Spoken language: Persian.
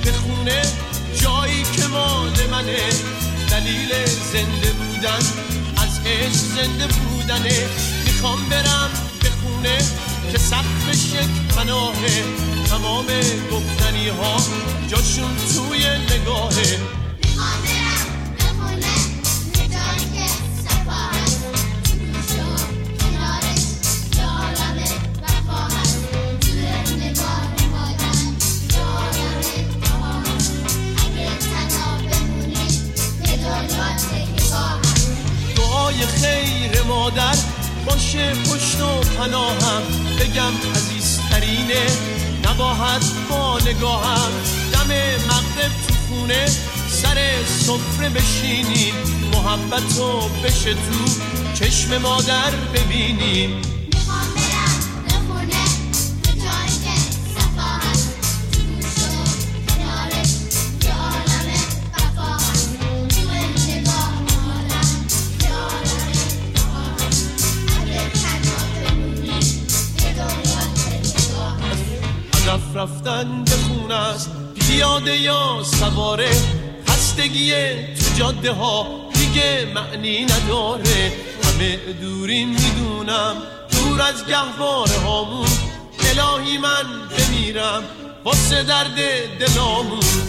به خونه، جایی که مال منه. دلیل زنده بودن از عشق زنده بودنه. میخوام برم به خونه که سقفش یک پناهه. تمام گفتنی ها جاشون توی نگاهه. میخوام برم به خونه یه جایی که صفا هست، تو گوش و کنارش یه عالم وفا هست. توی نگاه مادر یه عالم دعا هست. اگه تنها بمونی یه دنیا نگاه هست. دعای خیر مادر باشه پشت و پناهم. بگم عزیزترینه نباید با نگاهم. دم مغرب تو خونه سر سفره بشینیم، محبتو بشه تو چشم مادر ببینیم. میخوام برم به خونه یه جایی که صفا هست، تو گوش و کنارش یه عالم وفا هست. توی نگاه مادر یه عالم دعا هست. اگه تنها بمونی یه دنیا نگاه هست. هدف رفتن به خونه است، پیاده یا سواره. خستگی تو جاده ها دیگه معنی نداره. همه دوریم میدونم، دور از گهواره هامون. الهی من بمیرم واسه درد دلامون.